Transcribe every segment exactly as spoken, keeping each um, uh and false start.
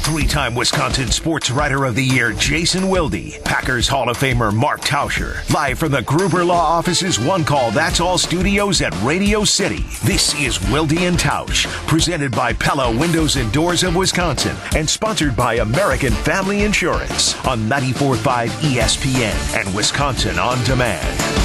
Three-time Wisconsin Sports Writer of the Year Jason Wilde, Packers Hall of Famer Mark Tauscher, live from the Gruber Law Office's One Call That's All studios at Radio City. This is Wilde and Tausch, presented by Pella Windows and Doors of Wisconsin, and sponsored by American Family Insurance on ninety-four point five E S P N and Wisconsin On Demand.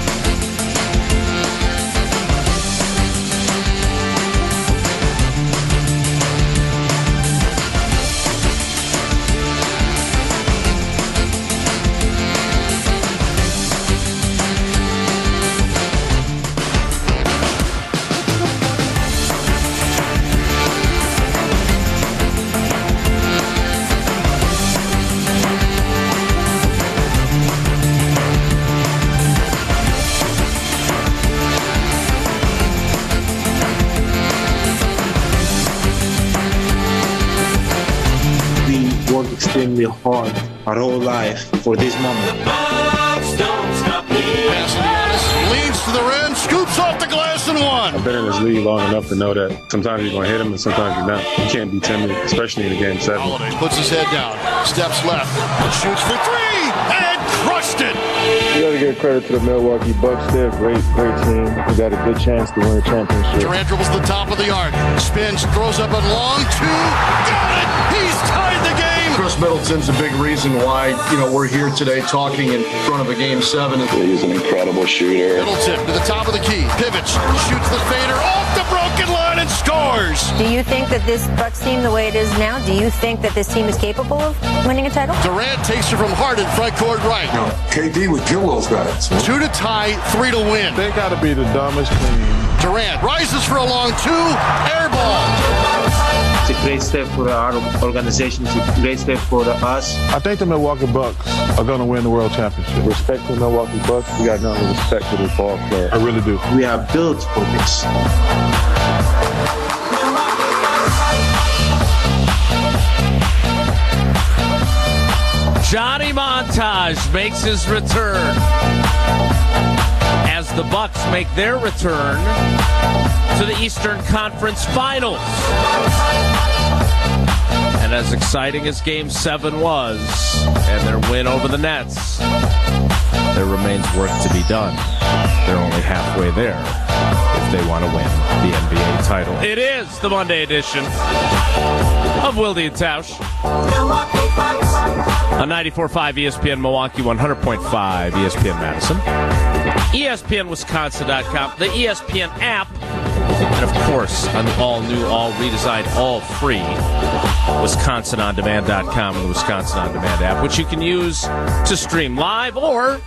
Extremely hard our whole life for this moment. Bucks don't stop me. Pass leans to the rim, scoops off the glass and one. I've been in this league long enough to know that sometimes you're going to hit him and sometimes you're not. You can't be timid, especially in a game seven. Holiday puts his head down, steps left, shoots for three, and crushed it. You got to give credit to the Milwaukee Bucks. They're a great, great team. We got a good chance to win a championship. Durant dribbles the top of the arc, spins, throws up a long two, got it! He's tied the game. Chris Middleton's a big reason why, you know, we're here today talking in front of a game seven. He's an incredible shooter. Middleton to the top of the key, pivots, shoots the fader off the broken line and scores. Do you think that this Bucks team, the way it is now, do you think that this team is capable of winning a title? Durant takes it from Harden, front court right. You know, K D would kill those guys. Two to tie, three to win. They got to be the dumbest team. Durant rises for a long two, air ball. It's a great step for our organization. It's a great step for us. I think the Milwaukee Bucks are going to win the World Championship. Respect to the Milwaukee Bucks. We got nothing but respect for this ball player. I really do. We are built for this. Johnny Montage makes his return as the Bucks make their return to the Eastern Conference Finals. And as exciting as Game seven was, and their win over the Nets, there remains work to be done. They're only halfway there if they want to win the N B A title. It is the Monday edition of Wilde and Tausch on ninety-four point five E S P N Milwaukee, one hundred point five E S P N Madison, E S P N Wisconsin dot com, the E S P N app, and of course, an all-new, all-redesigned, all-free Wisconsin On Demand dot com and the Wisconsin On Demand app, which you can use to stream live or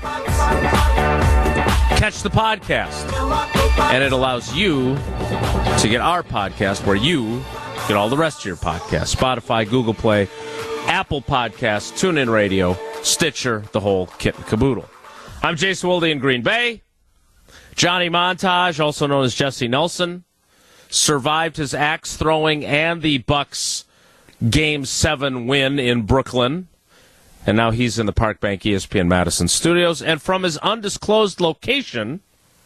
catch the podcast. And it allows you to get our podcast where you get all the rest of your podcasts. Spotify, Google Play, Apple Podcasts, TuneIn Radio, Stitcher, the whole kit and caboodle. I'm Jason Wilde in Green Bay. Johnny Montage, also known as Jesse Nelson, survived his axe throwing and the Bucks Game seven win in Brooklyn. And now he's in the Park Bank E S P N Madison studios. And from his undisclosed location,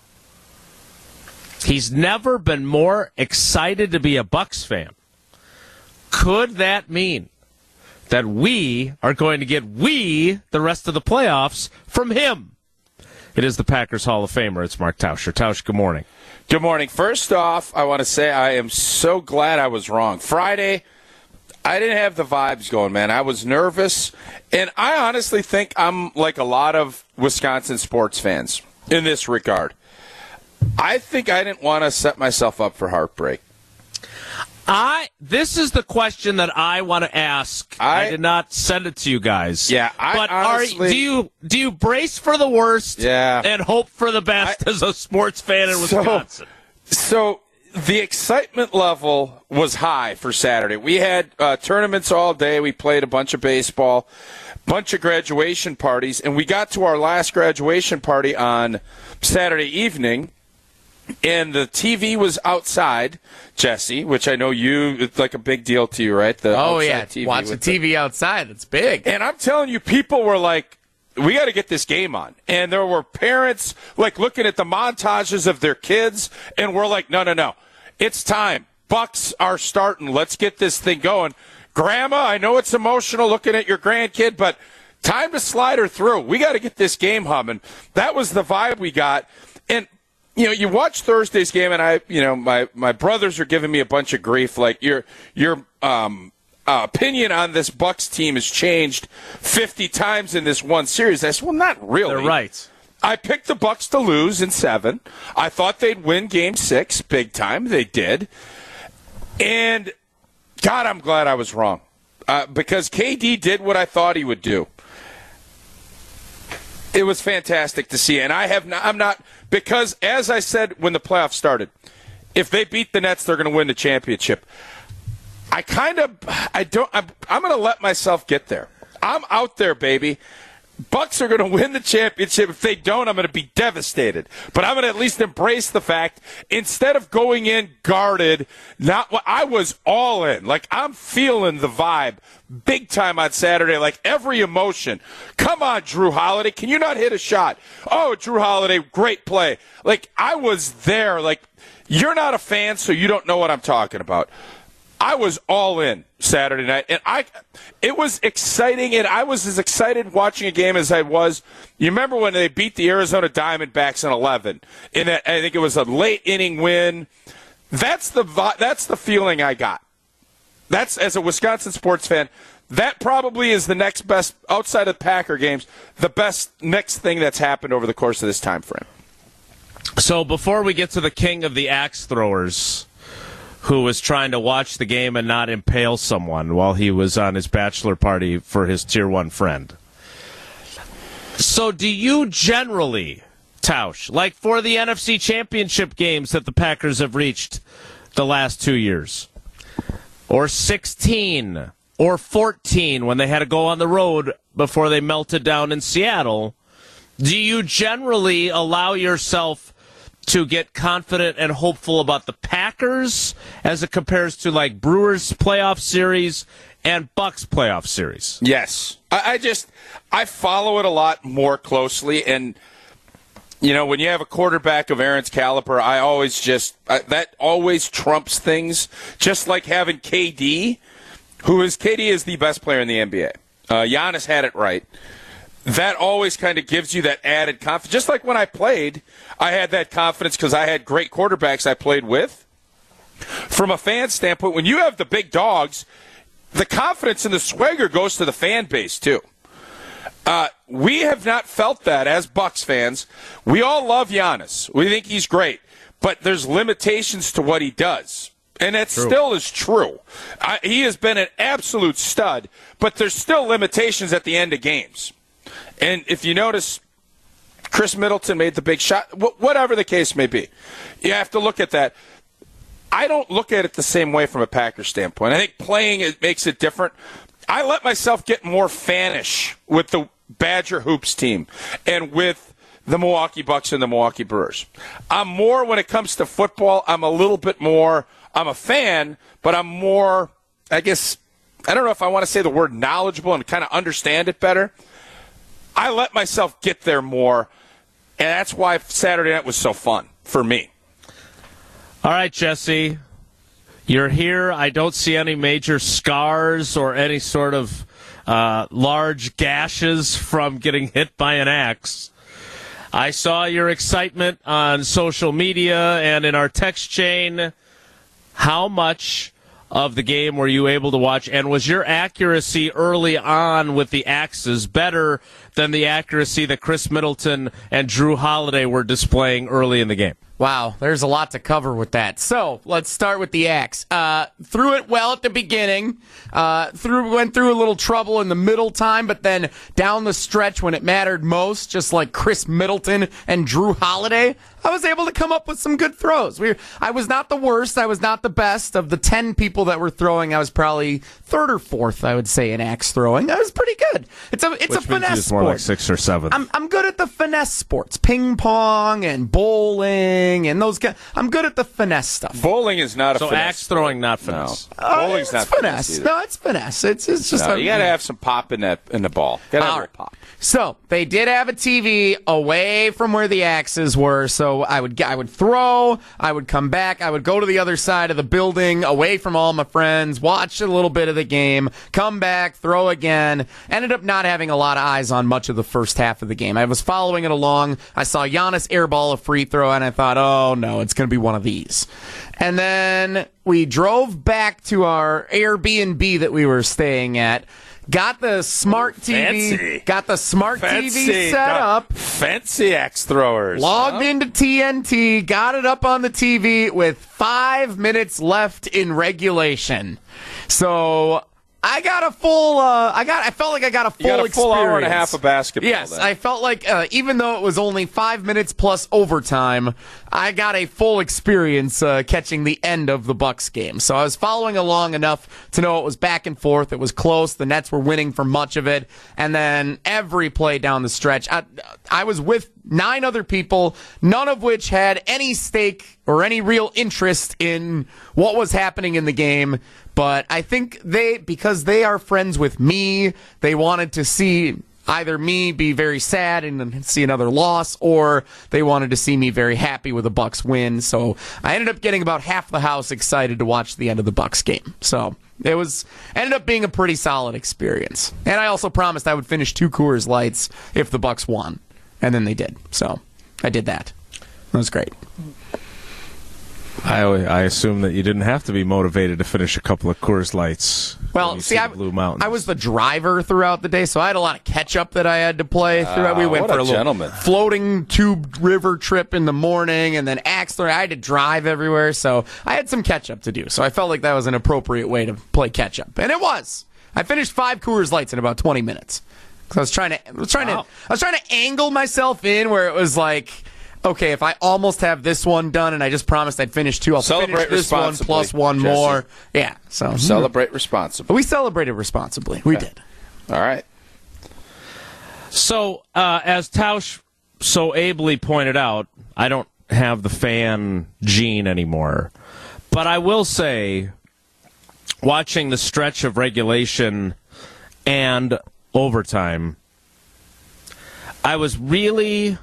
he's never been more excited to be a Bucks fan. Could that mean that we are going to get we the rest of the playoffs from him? It is the Packers Hall of Famer. It's Mark Tauscher. Tausch, good morning. Good morning. First off, I want to say I am so glad I was wrong. Friday, I didn't have the vibes going, man. I was nervous, and I honestly think I'm like a lot of Wisconsin sports fans in this regard. I think I didn't want to set myself up for heartbreak. I this is the question that I want to ask. I, I did not send it to you guys. Yeah, I but honestly, are, do you do you brace for the worst yeah. and hope for the best I, as a sports fan in Wisconsin? So, so the excitement level was high for Saturday. We had uh, tournaments all day. We played a bunch of baseball, bunch of graduation parties, and we got to our last graduation party on Saturday evening. And the T V was outside, Jesse, which I know you, it's like a big deal to you, right? The oh, yeah. T V Watch the T V the, outside. It's big. And I'm telling you, people were like, we got to get this game on. And there were parents, like, looking at the montages of their kids, and we're like, no, no, no. It's time. Bucks are starting. Let's get this thing going. Grandma, I know it's emotional looking at your grandkid, but time to slide her through. We got to get this game humming. That was the vibe we got. And, you know, you watch Thursday's game, and I, you know, my, my brothers are giving me a bunch of grief. Like, your your um, uh, opinion on this Bucks team has changed fifty times in this one series. I said, well, not really. They're right. I picked the Bucks to lose in seven. I thought they'd win game six big time. They did. And, God, I'm glad I was wrong. Uh, because K D did what I thought he would do. It was fantastic to see. And I have not, I'm not, because as I said when the playoffs started, if they beat the Nets, they're going to win the championship. I kind of, I don't, I'm, I'm going to let myself get there. I'm out there, baby. Bucks are going to win the championship. If they don't, I'm going to be devastated. But I'm going to at least embrace the fact, instead of going in guarded, not I was all in. Like, I'm feeling the vibe big time on Saturday. Like, every emotion. Come on, Drew Holiday. Can you not hit a shot? Oh, Drew Holiday, great play. Like, I was there. Like, you're not a fan, so you don't know what I'm talking about. I was all in Saturday night, and I, it was exciting, and I was as excited watching a game as I was. You remember when they beat the Arizona Diamondbacks in eleven? In a, I think it was a late inning win. That's the that's the feeling I got. That's, as a Wisconsin sports fan, that probably is the next best, outside of Packer games, the best next thing that's happened over the course of this time frame. So before we get to the king of the axe throwers, who was trying to watch the game and not impale someone while he was on his bachelor party for his tier one friend. So do you generally, Tausch, like for the N F C Championship games that the Packers have reached the last two years, or sixteen, or fourteen when they had to go on the road before they melted down in Seattle, do you generally allow yourself to get confident and hopeful about the Packers as it compares to like Brewers playoff series and Bucks playoff series? Yes. I, I just, I follow it a lot more closely. And, you know, when you have a quarterback of Aaron's caliber, I always just, I, that always trumps things. Just like having K D, who is, K D is the best player in the N B A. Uh, Giannis had it right. That always kind of gives you that added confidence. Just like when I played, I had that confidence because I had great quarterbacks I played with. From a fan standpoint, when you have the big dogs, the confidence and the swagger goes to the fan base, too. Uh, we have not felt that as Bucks fans. We all love Giannis. We think he's great. But there's limitations to what he does. And that true. still is true. I, he has been an absolute stud, but there's still limitations at the end of games. And if you notice, Chris Middleton made the big shot, whatever the case may be. You have to look at that. I don't look at it the same way from a Packers standpoint. I think playing it makes it different. I let myself get more fanish with the Badger Hoops team and with the Milwaukee Bucks and the Milwaukee Brewers. I'm more, when it comes to football, I'm a little bit more, I'm a fan, but I'm more, I guess, I don't know if I want to say the word knowledgeable and kind of understand it better. I let myself get there more, and that's why Saturday night was so fun for me. All right, Jesse, you're here. I don't see any major scars or any sort of uh, large gashes from getting hit by an axe. I saw your excitement on social media and in our text chain. How much of the game were you able to watch, and was your accuracy early on with the axes better than the accuracy that Chris Middleton and Drew Holiday were displaying early in the game? Wow, there's a lot to cover with that. So let's start with the axe. Uh, threw it well at the beginning. Uh, threw went through a little trouble in the middle time, but then down the stretch when it mattered most, just like Chris Middleton and Drew Holiday, I was able to come up with some good throws. We, I was not the worst. I was not the best. Of the ten people that were throwing, I was probably third or fourth, I would say, in axe throwing. I was pretty good. It's a it's Which a finesse more sport. Like six or seven. I'm I'm good at the finesse sports, ping pong and bowling bowling and those guys. I'm good at the finesse stuff. Bowling is not a so finesse. axe throwing, not finesse. No. Uh, Bowling's it's not finesse. finesse. No, it's finesse. It's it's just no, a, you got to have some pop in that in the ball. Got to have a little pop. So they did have a T V away from where the axes were. So I would I would throw, I would come back, I would go to the other side of the building, away from all my friends, watch a little bit of the game, come back, throw again. Ended up not having a lot of eyes on much of the first half of the game. I was following it along. I saw Giannis airball a free throw, and I thought, oh no, it's going to be one of these. And then we drove back to our Airbnb that we were staying at. Got the smart T V. Fancy. Got the smart Fancy. T V set up. Fancy axe throwers. Logged huh? into T N T. Got it up on the T V with five minutes left in regulation. So I got a full. Uh, I got. I felt like I got a full. You got a full experience. hour and a half of basketball. Yes, then. I felt like uh, even though it was only five minutes plus overtime, I got a full experience uh, catching the end of the Bucks game. So I was following along enough to know it was back and forth. It was close. The Nets were winning for much of it, and then every play down the stretch, I, I was with nine other people, none of which had any stake or any real interest in what was happening in the game. But I think they, because they are friends with me, they wanted to see either me be very sad and see another loss, or they wanted to see me very happy with a Bucks win. So I ended up getting about half the house excited to watch the end of the Bucks game. So it was ended up being a pretty solid experience. And I also promised I would finish two Coors Lights if the Bucks won, and then they did. So I did that. It was great. I, I assume that you didn't have to be motivated to finish a couple of Coors Lights. Well, see, see I, Blue Mountains. I was the driver throughout the day, so I had a lot of catch up that I had to play throughout. We Uh, went what for a a little gentleman. floating tube river trip in the morning, and then axe throwing. I had to drive everywhere, so I had some catch up to do. So I felt like that was an appropriate way to play catch up, and it was. I finished five Coors Lights in about twenty minutes. So I was trying to, I was trying Wow. to, I was trying to angle myself in where it was like, okay, if I almost have this one done and I just promised I'd finish two, I'll Celebrate finish this one responsibly, plus one Jesse. more. Yeah, so Celebrate responsibly. we celebrated responsibly. We Okay. did. All right. So, uh, as Tausch so ably pointed out, I don't have the fan gene anymore. But I will say, watching the stretch of regulation and overtime, I was really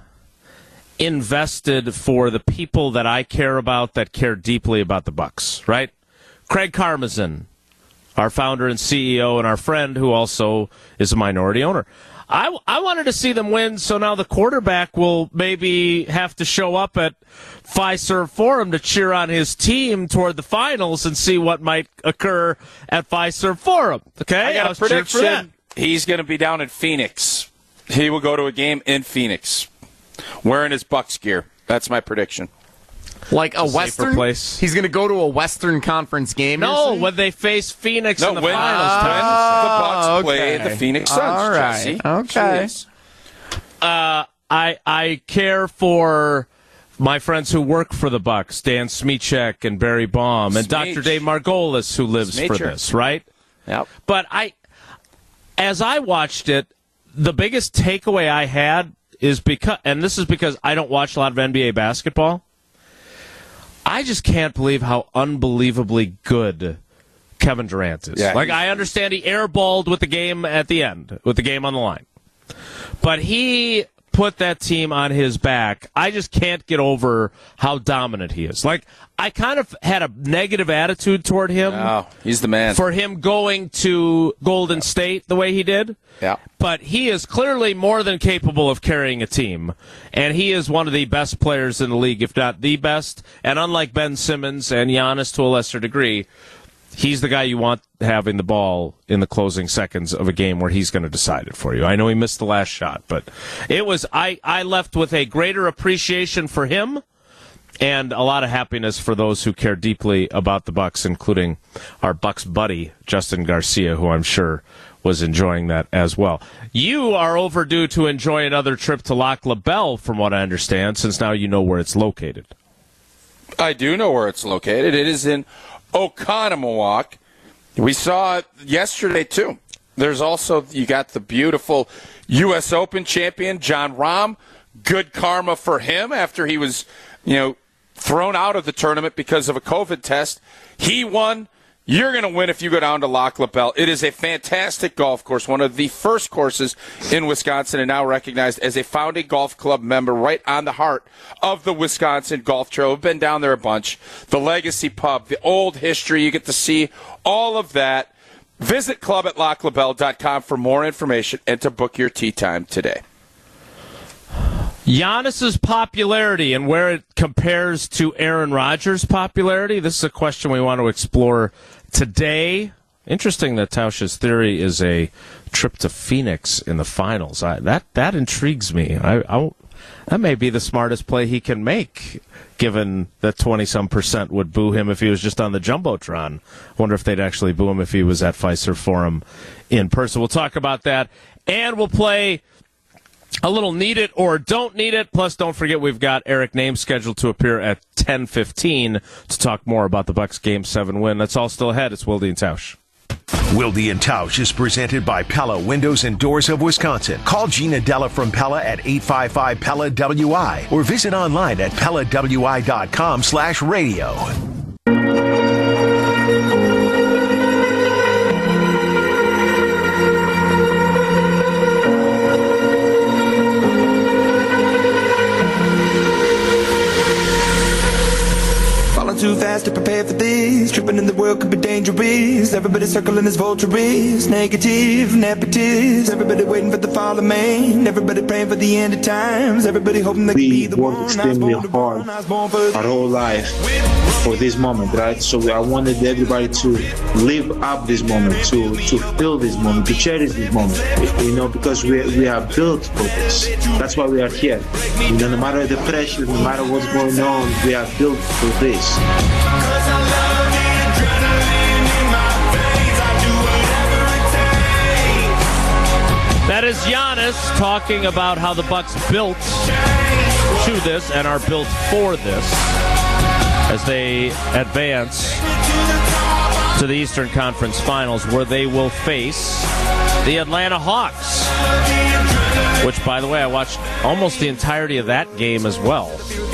invested for the people that I care about, that care deeply about the Bucks, right? Craig Karmazin, our founder and C E O, and our friend who also is a minority owner. I, I wanted to see them win, so now the quarterback will maybe have to show up at Fiserv Forum to cheer on his team toward the finals and see what might occur at Fiserv Forum. Okay, I got a was cheering for that. prediction. He's going to be down in Phoenix. He will go to a game in Phoenix wearing his Bucks gear. That's my prediction. Like a Safer Western place. He's going to go to a Western Conference game. you're No, saying? when they face Phoenix No, in the when, finals. when Tausch. the Bucks Oh, play okay. the Phoenix Suns, All right. Jesse. Okay. Jeez. Uh, I I care for my friends who work for the Bucks, Dan Smichek and Barry Baum, and Smeech. Doctor Dave Margolis, who lives for Smeacher. this, right? Yep. But I, as I watched it, the biggest takeaway I had is because, and this is because I don't watch a lot of N B A basketball, I just can't believe how unbelievably good Kevin Durant is. Yeah, like, he's- I understand he airballed with the game at the end, with the game on the line. But he put that team on his back. I just can't get over how dominant he is. Like, I kind of had a negative attitude toward him. Oh, he's the man. For him going to Golden State the way he did. Yeah. But he is clearly more than capable of carrying a team. And he is one of the best players in the league, if not the best. And unlike Ben Simmons and Giannis to a lesser degree, he's the guy you want having the ball in the closing seconds of a game where he's going to decide it for you. I know he missed the last shot, but it was I, I left with a greater appreciation for him and a lot of happiness for those who care deeply about the Bucks, including our Bucks buddy, Justin Garcia, who I'm sure was enjoying that as well. You are overdue to enjoy another trip to Lac La Belle, from what I understand, since now you know where it's located. I do know where it's located. It is in Oconomowoc. We saw it yesterday, too. There's also, you got the beautiful U S Open champion, John Rahm. Good karma for him after he was, you know, thrown out of the tournament because of a COVID test. He won. You're going to win if you go down to Lac La Belle. It is a fantastic golf course, one of the first courses in Wisconsin, and now recognized as a founding golf club member right on the heart of the Wisconsin Golf Trail. We've been down there a bunch. The Legacy Pub, the old history, you get to see all of that. Visit club at lac la belle dot com for more information and to book your tee time today. Giannis's popularity and where it compares to Aaron Rodgers' popularity. This is a question we want to explore today. Interesting that Tausch's theory is a trip to Phoenix in the finals. I, that that intrigues me. I, I, that may be the smartest play he can make, given that twenty-some percent would boo him if he was just on the Jumbotron. I wonder if they'd actually boo him if he was at Fiserv Forum in person. We'll talk about that, and we'll play a little Need It or Don't Need It. Plus, don't forget we've got Eric Nehm scheduled to appear at ten fifteen to talk more about the Bucks' Game seven win. That's all still ahead. It's Wilde and Tausch. Wilde and Tausch is presented by Pella Windows and Doors of Wisconsin. Call Gina Della from Pella at eight five five Pella W I or visit online at pella w i dot com slash radio. Too fast to prepare for this. Tripping in the world could be dangerous. Everybody circling as vultures. Negative, nepotist. Everybody waiting for the fall of man. Everybody praying for the end of times. Everybody hoping they can be the one. We worked extremely hard our whole life for this moment, right? So I wanted everybody to live up this moment, to to feel this moment, to cherish this moment. You know, because we we are built for this. That's why we are here. You know, no matter the pressure, no matter what's going on, we are built for this. That is Giannis talking about how the Bucks built to this and are built for this as they advance to the Eastern Conference Finals, where they will face the Atlanta Hawks, which, by the way, I watched almost the entirety of that game as well.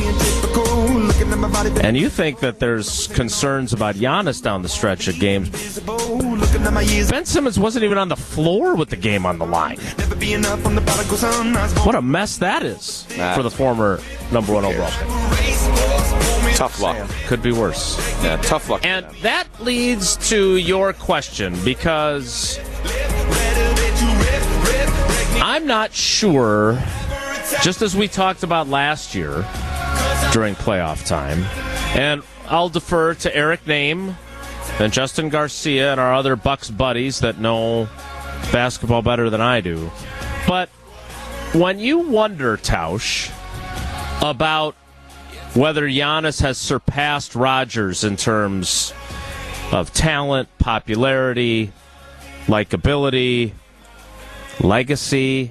And you think that there's concerns about Giannis down the stretch of games. Ben Simmons wasn't even on the floor with the game on the line. What a mess that is for the former number one overall pick. Tough luck. Could be worse. Yeah, tough luck. And that leads to your question, because I'm not sure, just as we talked about last year during playoff time, and I'll defer to Eric Nehm and Justin Garcia and our other Bucks buddies that know basketball better than I do. But when you wonder, Tausch, about whether Giannis has surpassed Rodgers in terms of talent, popularity, likability, legacy,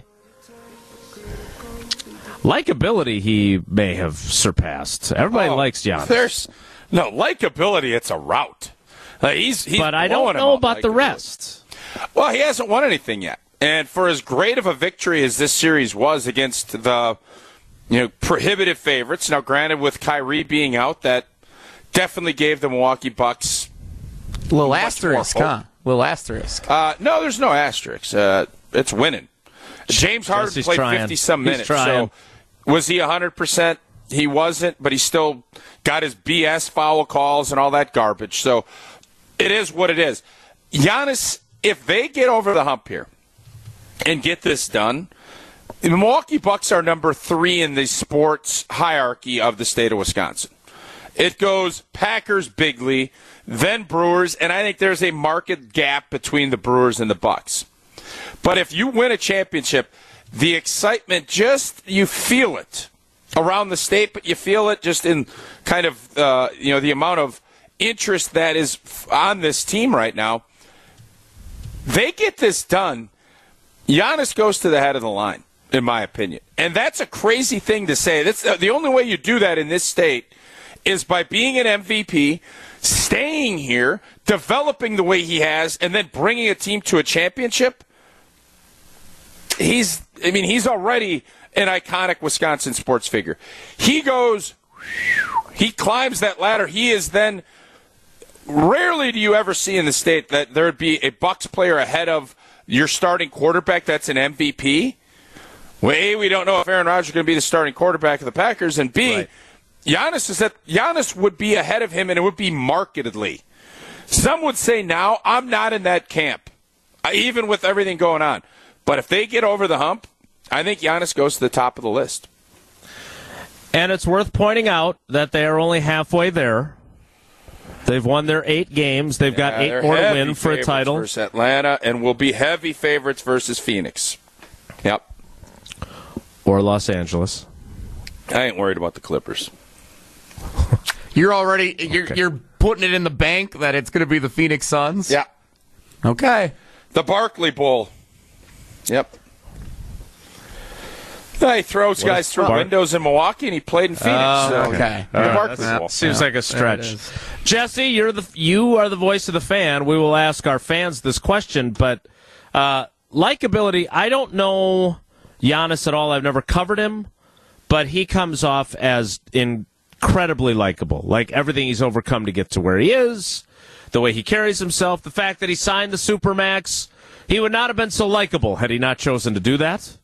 likability he may have surpassed. Everybody oh, likes Giannis. There's no likability. It's a rout. Like he's, he's but I don't know about the rest. Well, he hasn't won anything yet. And for as great of a victory as this series was against the, you know, prohibitive favorites, now granted with Kyrie being out, that definitely gave the Milwaukee Bucks a little asterisk, huh? Little asterisk. Uh, no, there's no asterisk. Uh, it's winning. James Harden played fifty-some minutes. So was he one hundred percent? He wasn't, but he still got his B S foul calls and all that garbage. So it is what it is. Giannis, if they get over the hump here and get this done, the Milwaukee Bucks are number three in the sports hierarchy of the state of Wisconsin. It goes Packers, Bigly, then Brewers, and I think there's a market gap between the Brewers and the Bucks. But if you win a championship, the excitement, just, you feel it around the state, but you feel it just in kind of, uh, you know, the amount of interest that is on this team right now. They get this done, Giannis goes to the head of the line, in my opinion. And that's a crazy thing to say. That's the only way you do that in this state is by being an M V P, staying here, developing the way he has, and then bringing a team to a championship. He's, I mean, he's already an iconic Wisconsin sports figure. He goes He climbs that ladder. He is then rarely do you ever see in the state that there'd be a Bucs player ahead of your starting quarterback that's an M V P. Well, A, we don't know if Aaron Rodgers is going to be the starting quarterback of the Packers, and B, right. Giannis is that Giannis would be ahead of him, and it would be markedly. Some would say now, I'm not in that camp, even with everything going on. But if they get over the hump, I think Giannis goes to the top of the list. And it's worth pointing out that they are only halfway there. They've won their eight games. They've yeah, got eight more to win for a title. Versus Atlanta, and will be heavy favorites versus Phoenix. Yep. Or Los Angeles. I ain't worried about the Clippers. You're already you're okay. you're putting it in the bank that it's going to be the Phoenix Suns? Yeah. Okay. The Barkley Bowl. Yep. He throws what guys through Bar- windows in Milwaukee, and he played in Phoenix. Oh, so. okay. The uh, Barkley Bowl. Seems yeah. like a stretch. Jesse, you're the you are the voice of the fan. We will ask our fans this question, but uh, likability, I don't know Giannis at all. I've never covered him, but he comes off as incredibly likable. Like everything he's overcome to get to where he is, the way he carries himself, the fact that he signed the Supermax. He would not have been so likable had he not chosen to do that.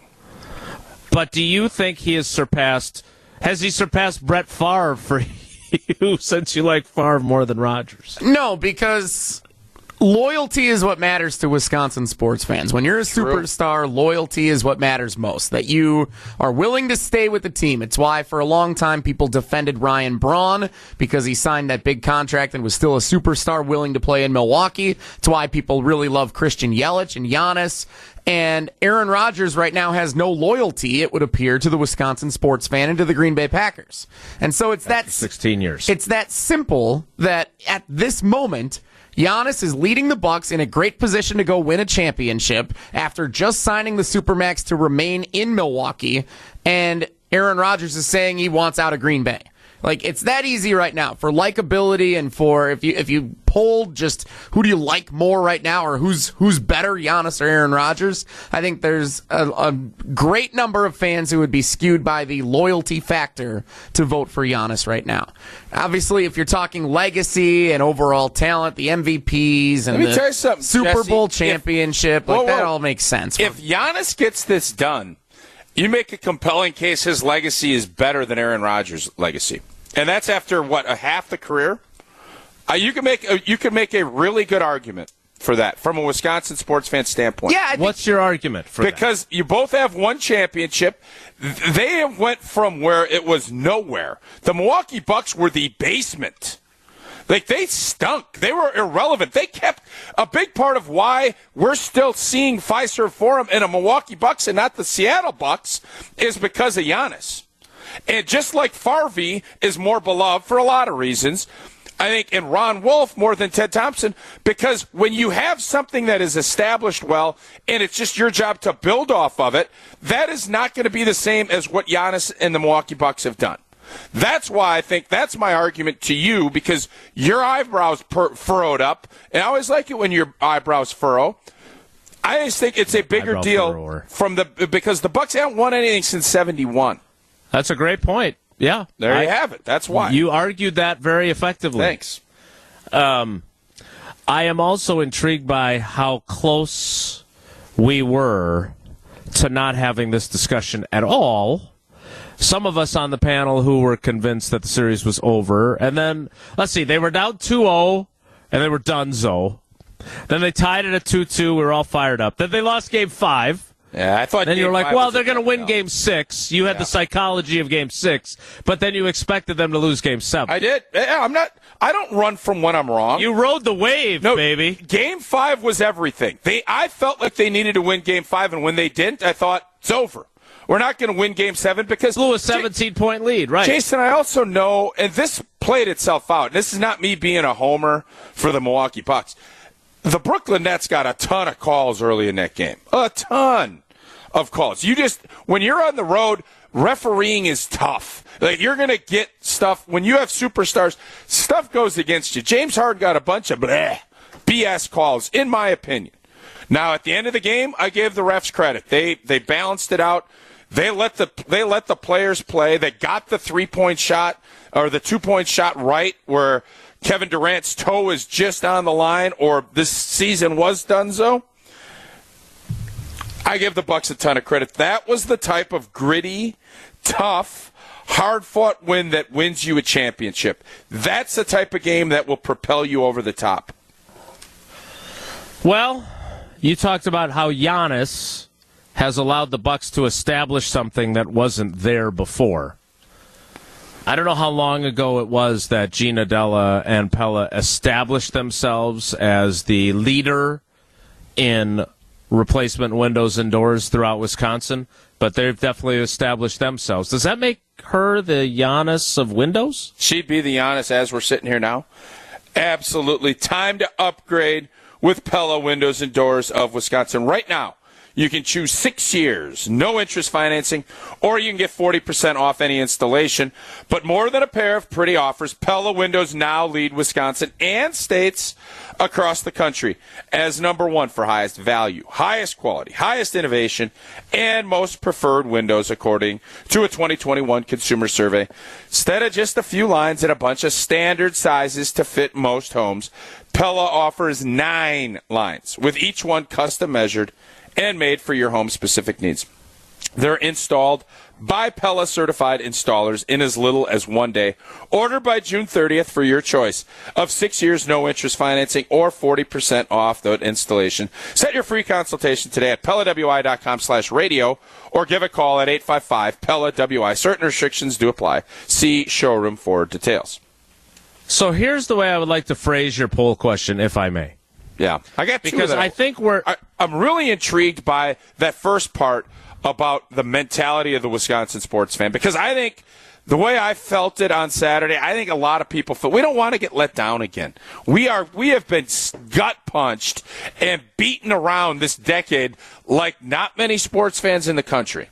But do you think he has surpassed, has he surpassed Brett Favre for you since you like Favre more than Rodgers? No, because loyalty is what matters to Wisconsin sports fans. When you're a True. superstar, loyalty is what matters most. That you are willing to stay with the team. It's why for a long time people defended Ryan Braun because he signed that big contract and was still a superstar willing to play in Milwaukee. It's why people really love Christian Yelich and Giannis. And Aaron Rodgers right now has no loyalty, it would appear, to the Wisconsin sports fan and to the Green Bay Packers. And so it's that sixteen years. It's that simple that at this moment, Giannis is leading the Bucs in a great position to go win a championship after just signing the Supermax to remain in Milwaukee, and Aaron Rodgers is saying he wants out of Green Bay. Like, it's that easy right now for likability and for if you if you polled just who do you like more right now or who's who's better, Giannis or Aaron Rodgers, I think there's a, a great number of fans who would be skewed by the loyalty factor to vote for Giannis right now. Obviously, if you're talking legacy and overall talent, the M V Ps and Let me the tell you something, Super Jesse, Bowl championship, if, like whoa, that whoa. all makes sense. If Giannis gets this done, you make a compelling case his legacy is better than Aaron Rodgers' legacy. And that's after, what, a half the career? Uh, you can make a, you can make a really good argument for that from a Wisconsin sports fan standpoint. Yeah, I think, what's your argument for because that? you both have one championship. They went from where it was nowhere. The Milwaukee Bucks were the basement. Like, they stunk. They were irrelevant. They kept a big part of why we're still seeing Fiserv Forum in a Milwaukee Bucks and not the Seattle Bucks is because of Giannis. And just like Favre is more beloved for a lot of reasons, I think, and Ron Wolf more than Ted Thompson, because when you have something that is established well and it's just your job to build off of it, that is not going to be the same as what Giannis and the Milwaukee Bucks have done. That's why I think that's my argument to you, because your eyebrows per- furrowed up, and I always like it when your eyebrows furrow. I just think it's a bigger Eyebrow deal furrower. from the because the Bucks haven't won anything since seventy-one. That's a great point. Yeah. There I, you have it. That's why. You argued that very effectively. Thanks. Um, I am also intrigued by how close we were to not having this discussion at all. Some of us on the panel who were convinced that the series was over. And then, let's see, they were down two oh, and they were donezo. Then they tied it at two two. We were all fired up. Then they lost game five. Yeah, I thought. Then you were like, well, they're going to win no. game six. You had yeah. the psychology of game six, but then you expected them to lose game seven. I did. I'm not. I don't run from when I'm wrong. You rode the wave, no, baby. Game five was everything. They. I felt like they needed to win game five, and when they didn't, I thought it's over. We're not going to win game seven because blew a seventeen-point lead, right? Jason, I also know, and this played itself out. This is not me being a homer for the Milwaukee Bucks. The Brooklyn Nets got a ton of calls early in that game. A ton of calls. You just, when you're on the road, refereeing is tough. Like, you're going to get stuff. When you have superstars, stuff goes against you. James Harden got a bunch of bleh, B S calls, in my opinion. Now, at the end of the game, I gave the refs credit. They they balanced it out. They let the they let the players play. They got the three-point shot or the two-point shot right where Kevin Durant's toe is just on the line or this season was donezo. I give the Bucks a ton of credit. That was the type of gritty, tough, hard-fought win that wins you a championship. That's the type of game that will propel you over the top. Well, you talked about how Giannis has allowed the Bucks to establish something that wasn't there before. I don't know how long ago it was that Gina Della and Pella established themselves as the leader in replacement windows and doors throughout Wisconsin, but they've definitely established themselves. Does that make her the Giannis of windows? She'd be the Giannis as we're sitting here now. Absolutely. Time to upgrade with Pella Windows and Doors of Wisconsin. Right now, you can choose six years, no interest financing, or you can get forty percent off any installation. But more than a pair of pretty offers, Pella Windows now lead Wisconsin and states across the country as number one for highest value, highest quality, highest innovation, and most preferred windows, according to a twenty twenty-one consumer survey. Instead of just a few lines and a bunch of standard sizes to fit most homes, Pella offers nine lines, with each one custom measured and made for your home-specific needs. They're installed by Pella certified installers in as little as one day. Order by June thirtieth for your choice of six years, no interest financing, or forty percent off the installation. Set your free consultation today at Pella W I dot com slash radio or give a call at eight five five Pella W I. Certain restrictions do apply. See showroom for details. So here's the way I would like to phrase your poll question, if I may. Yeah, I got two because of them. I think we're. I, I'm really intrigued by that first part about the mentality of the Wisconsin sports fan, because I think the way I felt it on Saturday, I think a lot of people feel we don't want to get let down again. We are. We have been gut punched and beaten around this decade like not many sports fans in the country.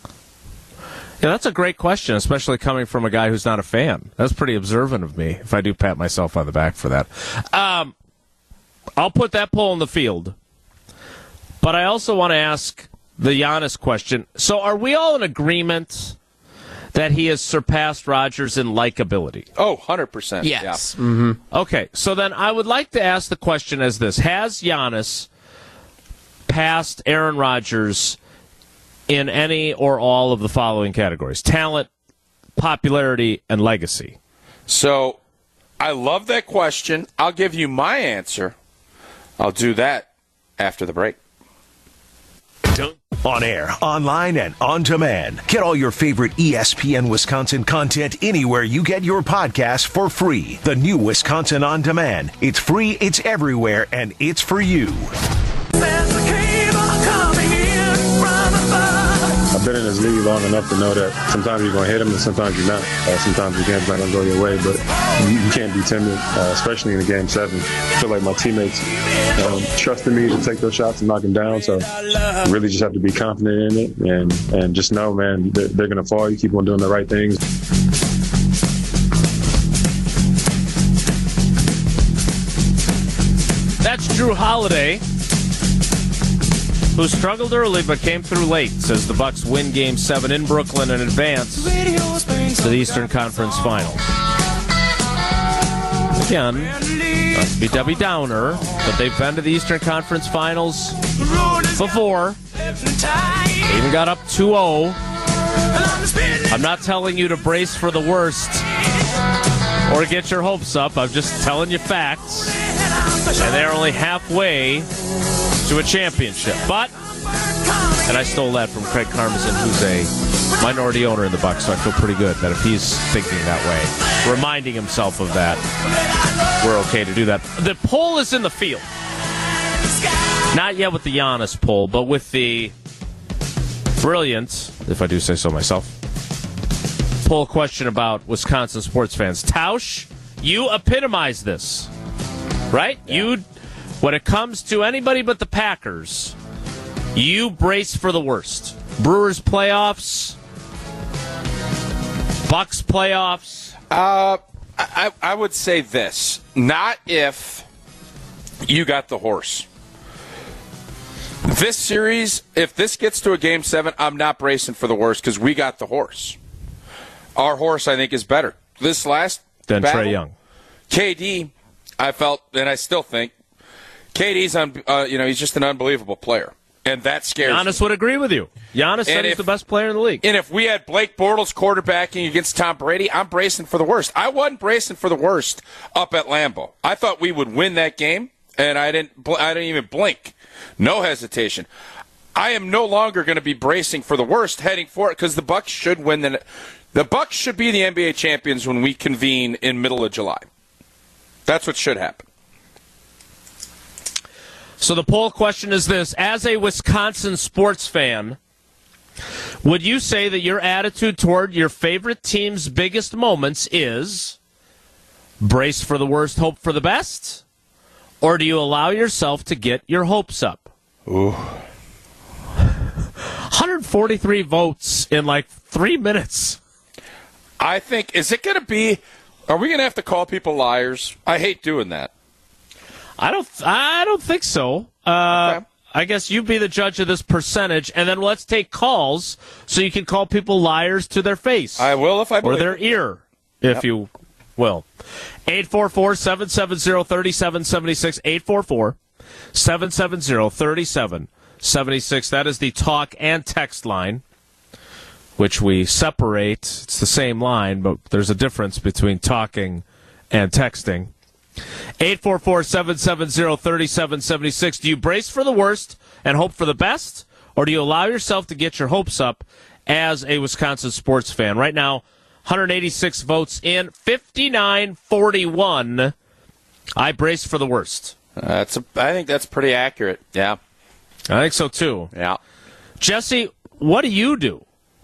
Yeah, that's a great question, especially coming from a guy who's not a fan. That's pretty observant of me, if I do pat myself on the back for that. Um, I'll put that poll in the field. But I also want to ask the Giannis question. So are we all in agreement that he has surpassed Rodgers in likability? Oh, one hundred percent. Yes. Yeah. Mm-hmm. Okay, so then I would like to ask the question as this. Has Giannis passed Aaron Rodgers in any or all of the following categories? Talent, popularity, and legacy. So I love that question. I'll give you my answer. I'll do that after the break. On air, online, and on demand. Get all your favorite E S P N Wisconsin content anywhere you get your podcasts for free. The new Wisconsin On Demand. It's free, it's everywhere, and it's for you. I've been in this league long enough to know that sometimes you're going to hit them and sometimes you're not. Uh, sometimes the game's not going to go your way, but you, you can't be timid, uh, especially in a game seven. I feel like my teammates um, trusted me to take those shots and knock them down, so you really just have to be confident in it and, and just know, man, they're, they're going to fall. You keep on doing the right things. That's Drew Holiday, who struggled early but came through late, says the Bucks win Game seven in Brooklyn and advance to the Eastern Conference Finals. Again, not to be Debbie Downer, but they've been to the Eastern Conference Finals before. They even got up two oh. I'm not telling you to brace for the worst or get your hopes up. I'm just telling you facts. And they're only halfway to a championship. But, and I stole that from Craig Karmazin, who's a minority owner in the Bucks, so I feel pretty good that if he's thinking that way, reminding himself of that, we're okay to do that. The poll is in the field. Not yet with the Giannis poll, but with the brilliant, if I do say so myself, poll question about Wisconsin sports fans. Tausch, you epitomize this, right? Yeah. You, when it comes to anybody but the Packers, you brace for the worst. Brewers playoffs, Bucks playoffs. Uh, I, I would say this. Not if you got the horse. This series, if this gets to a game seven, I'm not bracing for the worst because we got the horse. Our horse, I think, is better. This last Then battle, Trae Young. K D, I felt, and I still think, K D's un, uh, you know, he's just an unbelievable player, and that scares me. Giannis would agree with you. Giannis said he's if, the best player in the league. And if we had Blake Bortles quarterbacking against Tom Brady, I'm bracing for the worst. I wasn't bracing for the worst up at Lambeau. I thought we would win that game, and I didn't. I didn't even blink. No hesitation. I am no longer going to be bracing for the worst, heading for it, because the Bucks should win. The, the Bucks should be the N B A champions when we convene in middle of July. That's what should happen. So the poll question is this. As a Wisconsin sports fan, would you say that your attitude toward your favorite team's biggest moments is brace for the worst, hope for the best? Or do you allow yourself to get your hopes up? Ooh. one hundred forty-three votes in like three minutes. I think, is it going to be, are we going to have to call people liars? I hate doing that. I don't. I don't think so. Uh, okay. I guess you be the judge of this percentage, and then let's take calls so you can call people liars to their face. I will if I believe or their it. ear, if yep. you will. eight four four, seven seven zero, three seven seven six. eight four four, seven seven zero, three seven seven six. That is the talk and text line, which we separate. It's the same line, but there's a difference between talking and texting. eight four four, seven seven zero, three seven seven six. Do you brace for the worst and hope for the best, or do you allow yourself to get your hopes up as a Wisconsin sports fan? Right now, one hundred eighty-six votes in, fifty-nine forty-one. I brace for the worst. Uh, that's a, I think that's pretty accurate. Yeah. I think so, too. Yeah. Jesse, what do you do?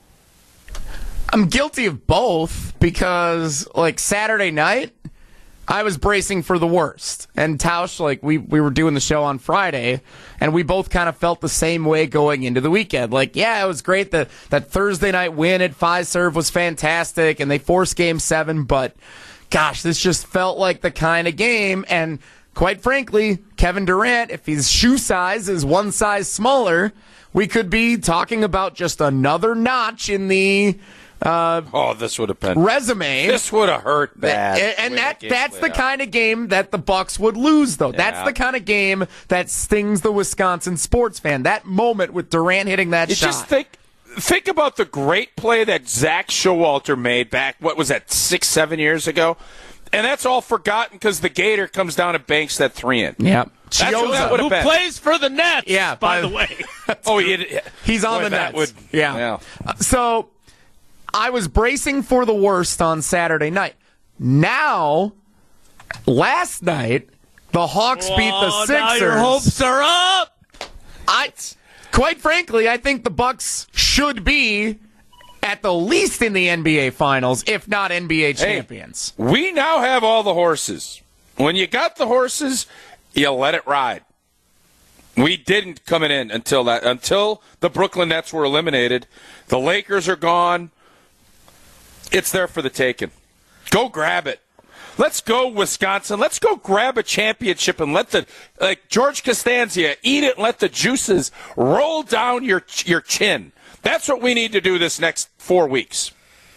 I'm guilty of both because, like, Saturday night, I was bracing for the worst. And Tausch, like, we, we were doing the show on Friday, and we both kind of felt the same way going into the weekend. Like, yeah, it was great. That, that Thursday night win at Fiserv was fantastic, and they forced Game seven, but, gosh, this just felt like the kind of game. And, quite frankly, Kevin Durant, if his shoe size is one size smaller, we could be talking about just another notch in the... Uh, oh, this would have been resume. This would have hurt bad. And, and that that's the out. kind of game that the Bucks would lose, though. Yeah. That's the kind of game that stings the Wisconsin sports fan. That moment with Durant hitting that you shot. Just think, think about the great play that Zach Showalter made back, what was that, six, seven years ago? And that's all forgotten because the Gator comes down and banks that three in. Yeah. That's what that would have been. Who plays for the Nets, yeah, by the way. oh, he, he's on boy, the Nets. Would, yeah. yeah. Uh, so... I was bracing for the worst on Saturday night. Now, last night, the Hawks Whoa, beat the Sixers. Now your hopes are up. I, quite frankly, I think the Bucks should be at the least in the N B A Finals, if not N B A champions. Hey, we now have all the horses. When you got the horses, you let it ride. We didn't coming in until that until the Brooklyn Nets were eliminated. The Lakers are gone. It's there for the taking. Go grab it. Let's go, Wisconsin. Let's go grab a championship and let the, like George Costanza, eat it and let the juices roll down your your chin. That's what we need to do this next four weeks.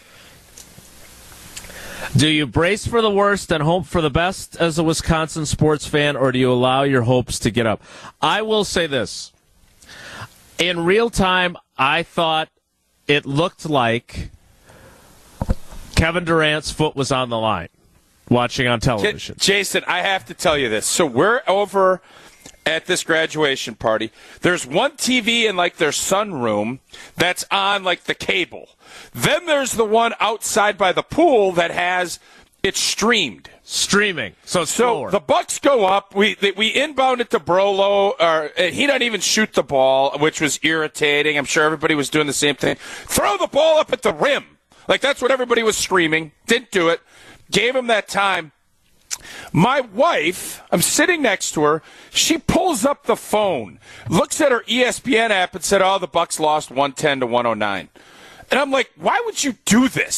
Do you brace for the worst and hope for the best as a Wisconsin sports fan, or do you allow your hopes to get up? I will say this. In real time, I thought it looked like Kevin Durant's foot was on the line watching on television. Jason, I have to tell you this. So we're over at this graduation party. There's one T V in like their sunroom that's on like the cable. Then there's the one outside by the pool that has it streamed. Streaming. So it's so slower. The Bucks go up. We we inbound it to Brolo. Or, he doesn't even shoot the ball, which was irritating. I'm sure everybody was doing the same thing. Throw the ball up at the rim. Like, that's what everybody was screaming. Didn't do it. Gave him that time. My wife, I'm sitting next to her. She pulls up the phone, looks at her E S P N app and said, oh, the Bucks lost one ten to one oh nine. And I'm like, why would you do this?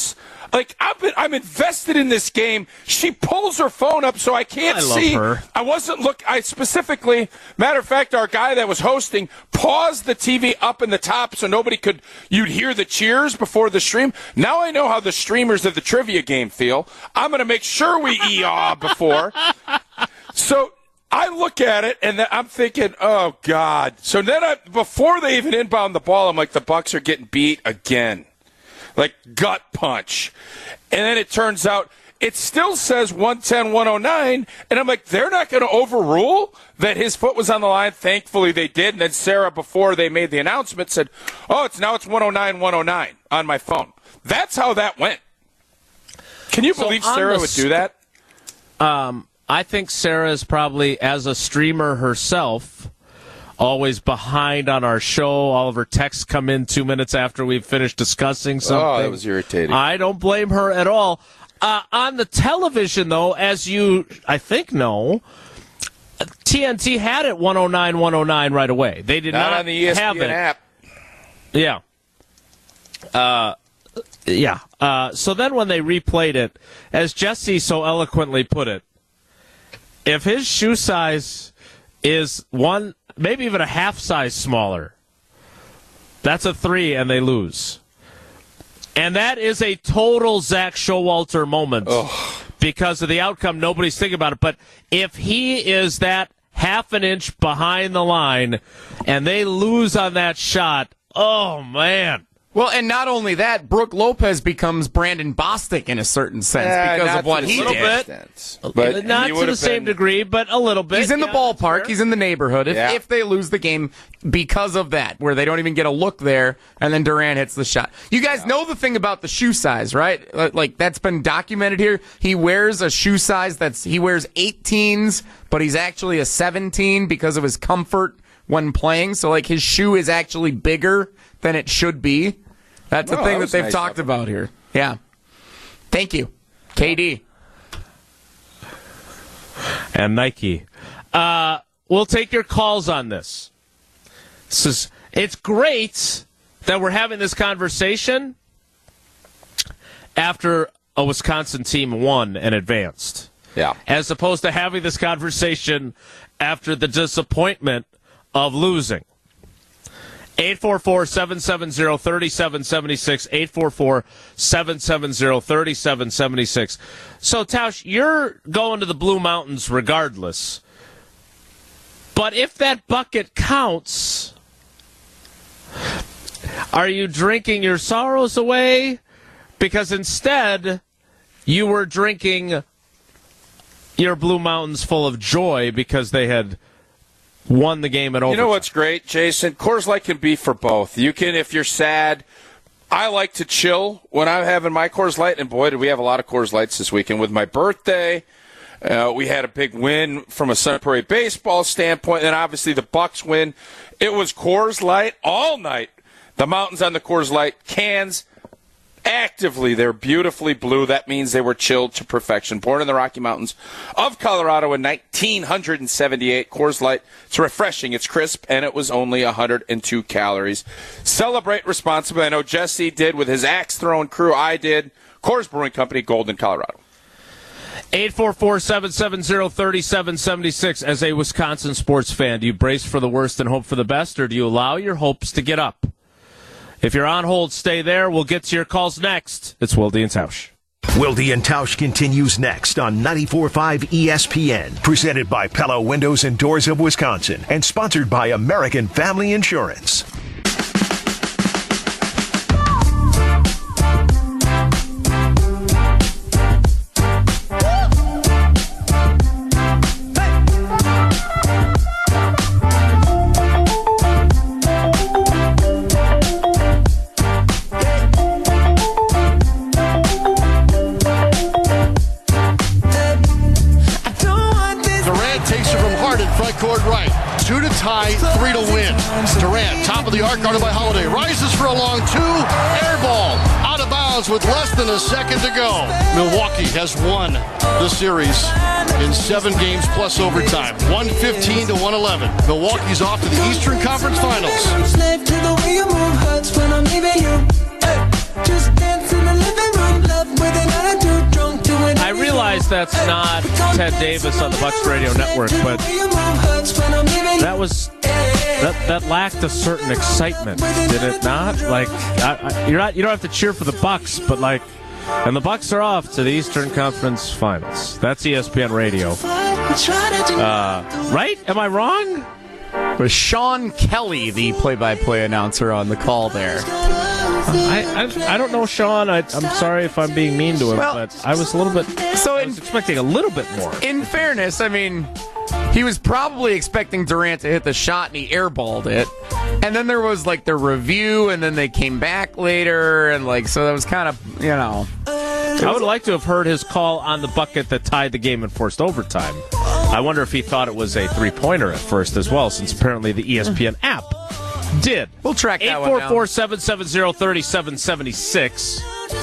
Like, I've been, I'm invested in this game. She pulls her phone up so I can't I see. love her. I wasn't look. I specifically, matter of fact, our guy that was hosting paused the T V up in the top so nobody could. You'd hear the cheers before the stream. Now I know how the streamers of the trivia game feel. I'm going to make sure we e-aw before. So I look at it and I'm thinking, oh God. So then, I, before they even inbound the ball, I'm like, the Bucks are getting beat again. Like gut punch. And then it turns out it still says one ten one oh nine, and I'm like, they're not going to overrule that his foot was on the line. Thankfully they did. And then Sarah, before they made the announcement, said, oh, it's now it's one oh nine one oh nine on my phone. That's how that went. Can you so believe Sarah the, would do that? Um, I think Sarah is probably, as a streamer herself, always behind on our show. All of her texts come in two minutes after we've finished discussing something. Oh, that was irritating. I don't blame her at all. Uh, on the television, though, as you, I think, know, T N T had it one oh nine one oh nine right away. They did not, not on the E S P N have it. app. Yeah. Uh, yeah. Uh, so then when they replayed it, as Jesse so eloquently put it, if his shoe size is one, maybe even a half size smaller, that's a three and they lose. And that is a total Zach Showalter moment. Ugh. Because of the outcome. Nobody's thinking about it. But if he is that half an inch behind the line and they lose on that shot, oh, man. Well, and not only that, Brooke Lopez becomes Brandon Bostic in a certain sense uh, because of what he little did. Bit. But not to the same been... degree, but a little bit. He's in the yeah, ballpark. He's in the neighborhood. If, yeah. if they lose the game because of that, where they don't even get a look there, and then Durant hits the shot. You guys yeah. know the thing about the shoe size, right? Like, that's been documented here. He wears a shoe size that's, he wears eighteens, but he's actually a seventeen because of his comfort when playing. So, like, his shoe is actually bigger than it should be. That's the oh, thing that, that they've nice talked about here. Yeah. Thank you, K D. And Nike. Uh, we'll take your calls on this. This is, it's great that we're having this conversation after a Wisconsin team won and advanced. Yeah. As opposed to having this conversation after the disappointment of losing. eight four four, seven seven zero, three seven seven six, eight four four, seven seven zero, three seven seven six. So, Tausch, you're going to the Blue Mountains regardless. But if that bucket counts, are you drinking your sorrows away? Because instead, you were drinking your Blue Mountains full of joy because they had won the game at overtime. You know what's great, Jason? Coors Light can be for both. You can, if you're sad. I like to chill when I'm having my Coors Light, and boy, did we have a lot of Coors Lights this weekend. With my birthday, uh, we had a big win from a Sun Prairie baseball standpoint, and obviously the Bucks win. It was Coors Light all night. The mountains on the Coors Light cans. Actively, they're beautifully blue. That means they were chilled to perfection. Born in the Rocky Mountains of Colorado in nineteen seventy-eight. Coors Light. It's refreshing. It's crisp, and it was only one hundred two calories. Celebrate responsibly. I know Jesse did with his axe-throwing crew. I did. Coors Brewing Company, Golden, Colorado. eight four four, seven seven zero, three seven seven six. As a Wisconsin sports fan, do you brace for the worst and hope for the best, or do you allow your hopes to get up? If you're on hold, stay there. We'll get to your calls next. It's Wilde and Tausch. Wilde and Tausch continues next on ninety-four point five E S P N. Presented by Pella Windows and Doors of Wisconsin. And sponsored by American Family Insurance. Tie, three to win. Durant, top of the arc, guarded by Holiday. Rises for a long two. Air ball. Out of bounds with less than a second to go. Milwaukee has won the series in seven games plus overtime. one fifteen to one eleven. Milwaukee's off to the Eastern Conference Finals. Slave to the way you move hurts when I'm leaving you. Just dance in the living room. Love that's not Ted Davis on the Bucks Radio Network, but that was that that lacked a certain excitement, did it not? Like, I, I, you're not you don't have to cheer for the Bucks, but like, and the Bucks are off to the Eastern Conference Finals. That's E S P N Radio. Uh, right? Am I wrong? Was Sean Kelly the play-by-play announcer on the call there? I, I, I don't know, Sean. I, I'm sorry if I'm being mean to him, well, but I was a little bit. So I was in, expecting a little bit more. In fairness, I mean, he was probably expecting Durant to hit the shot, and he airballed it. And then there was like the review, and then they came back later, and like so that was kind of, you know. I would like to have heard his call on the bucket that tied the game in forced overtime. I wonder if he thought it was a three-pointer at first as well, since apparently the E S P N app did. We'll track that one down. eight four four, seven seven zero, three seven seven six.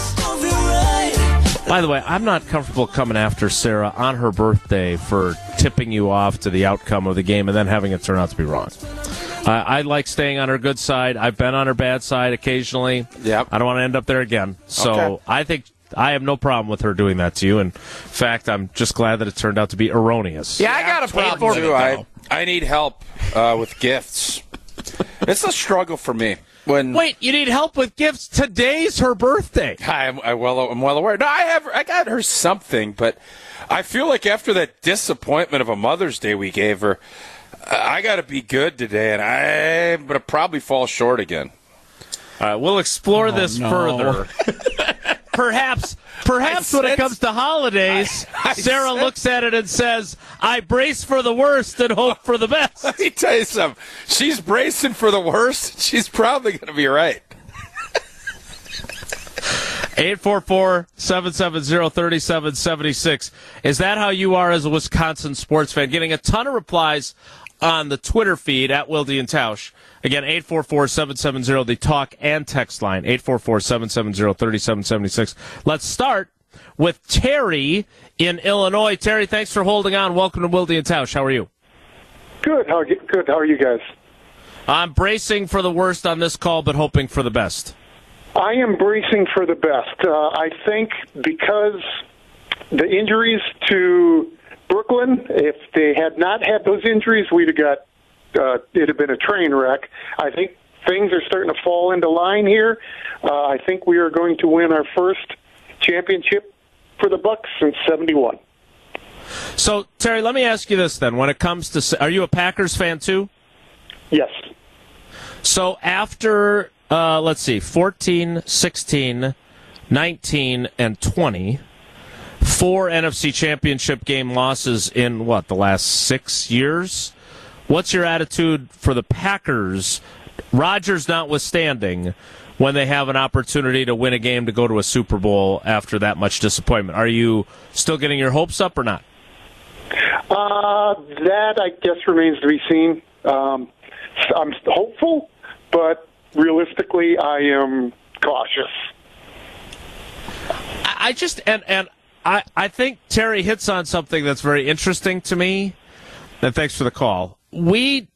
By the way, I'm not comfortable coming after Sarah on her birthday for tipping you off to the outcome of the game and then having it turn out to be wrong. Uh, I like staying on her good side. I've been on her bad side occasionally. Yep. I don't want to end up there again. So okay. I think I have no problem with her doing that to you. In fact, I'm just glad that it turned out to be erroneous. Yeah, I got a problem too. I, I need help uh, with gifts. It's a struggle for me. When Wait, you need help with gifts? Today's her birthday. I'm, I well, I'm well aware. No, I have. I got her something, but I feel like after that disappointment of a Mother's Day we gave her, I got to be good today, and I'm going to probably fall short again. All right, we'll explore oh, this no. further. Perhaps, perhaps when it comes to holidays, I, I Sarah sense, looks at it and says, I brace for the worst and hope for the best. Let me tell you something. She's bracing for the worst. She's probably going to be right. eight four four, seven seven zero, three seven seven six. Is that how you are as a Wisconsin sports fan? Getting a ton of replies on the Twitter feed at Wilde and Tausch. Again, eight four four, seven seven zero, the talk and text line, eight four four, seven seven zero, three seven seven six. Let's start with Terry in Illinois. Terry, thanks for holding on. Welcome to Wilde and Tausch. How are you? Good. How are you? Good. How are you guys? I'm bracing for the worst on this call, but hoping for the best. I am bracing for the best. Uh, I think because the injuries to Brooklyn, if they had not had those injuries, we'd have got Uh, it'd have been a train wreck. I think things are starting to fall into line here. Uh, I think we are going to win our first championship for the Bucks since seventy-one. So, Terry, let me ask you this then. When it comes to, are you a Packers fan too? Yes. So after, uh, let's see, fourteen, sixteen, nineteen, and twenty, four N F C championship game losses in, what, the last six years? What's your attitude for the Packers, Rodgers notwithstanding, when they have an opportunity to win a game to go to a Super Bowl after that much disappointment? Are you still getting your hopes up or not? Uh, that, I guess, remains to be seen. Um, I'm hopeful, but realistically, I am cautious. I just, and, and I, I think Terry hits on something that's very interesting to me, and thanks for the call. We,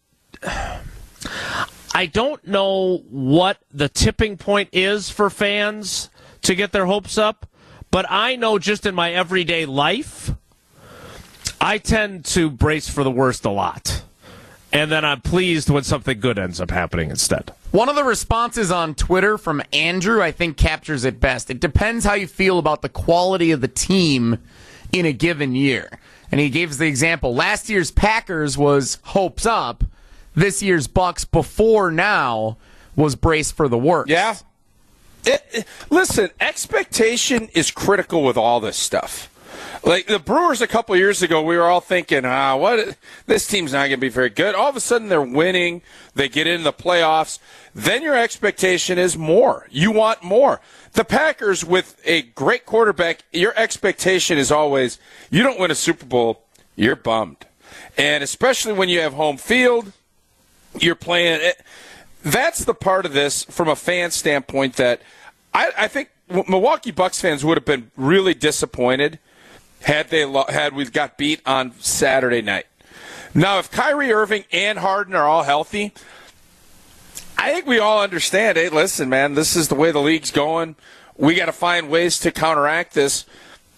I don't know what the tipping point is for fans to get their hopes up, but I know just in my everyday life, I tend to brace for the worst a lot. And then I'm pleased when something good ends up happening instead. One of the responses on Twitter from Andrew, I think, captures it best. It depends how you feel about the quality of the team in a given year. And he gives the example. Last year's Packers was hopes up. This year's Bucks before now was brace for the worst. Yeah. It, it, listen, expectation is critical with all this stuff. Like the Brewers a couple years ago, we were all thinking, ah, what? This team's not going to be very good. All of a sudden, they're winning. They get into the playoffs. Then your expectation is more. You want more. The Packers, with a great quarterback, your expectation is always, you don't win a Super Bowl, you're bummed. And especially when you have home field, you're playing. That's the part of this from a fan standpoint that I, I think Milwaukee Bucks fans would have been really disappointed had they had we got beat on Saturday night. Now, if Kyrie Irving and Harden are all healthy, I think we all understand, hey, listen, man, this is the way the league's going. We got to find ways to counteract this.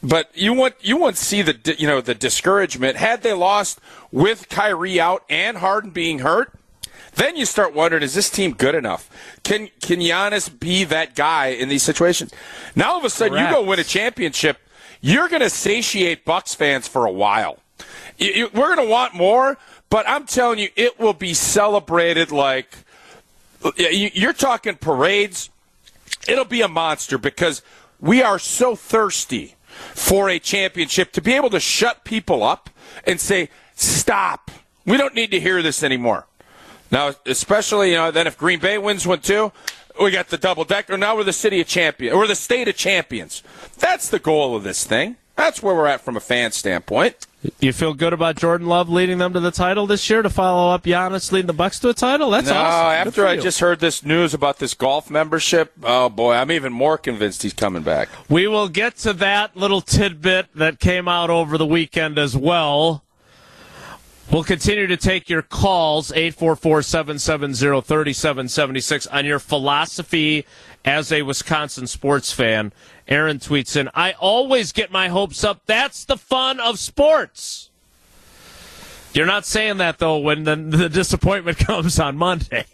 but you want you want to see the you know the discouragement. Had they lost with Kyrie out and Harden being hurt, then you start wondering, is this team good enough? Can can Giannis be that guy in these situations? Now all of a sudden Correct. You go win a championship, you're going to satiate Bucks fans for a while. You, you, we're going to want more, but I'm telling you, it will be celebrated like you, you're talking parades. It'll be a monster because we are so thirsty for a championship to be able to shut people up and say, stop. We don't need to hear this anymore. Now, especially, you know, then if Green Bay wins one too, we got the double decker. Now we're the city of champions. We're the state of champions. That's the goal of this thing. That's where we're at from a fan standpoint. You feel good about Jordan Love leading them to the title this year to follow up Giannis leading the Bucks to a title? That's no, awesome. After I just heard this news about this golf membership, oh boy, I'm even more convinced he's coming back. We will get to that little tidbit that came out over the weekend as well. We'll continue to take your calls, eight four four, seven seven zero, three seven seven six, on your philosophy as a Wisconsin sports fan. Aaron tweets in, I always get my hopes up. That's the fun of sports. You're not saying that, though, when the, the disappointment comes on Monday.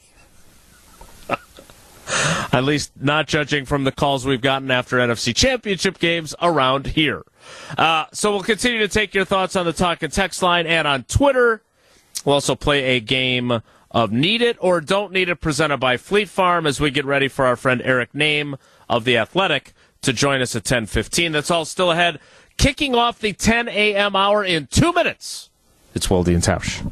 At least not judging from the calls we've gotten after N F C Championship games around here. Uh, so we'll continue to take your thoughts on the talk and text line and on Twitter. We'll also play a game of Need It or Don't Need It presented by Fleet Farm as we get ready for our friend Eric Name of The Athletic to join us at ten fifteen. That's all still ahead. Kicking off the ten a.m. hour in two minutes. It's Wilde and Tausch.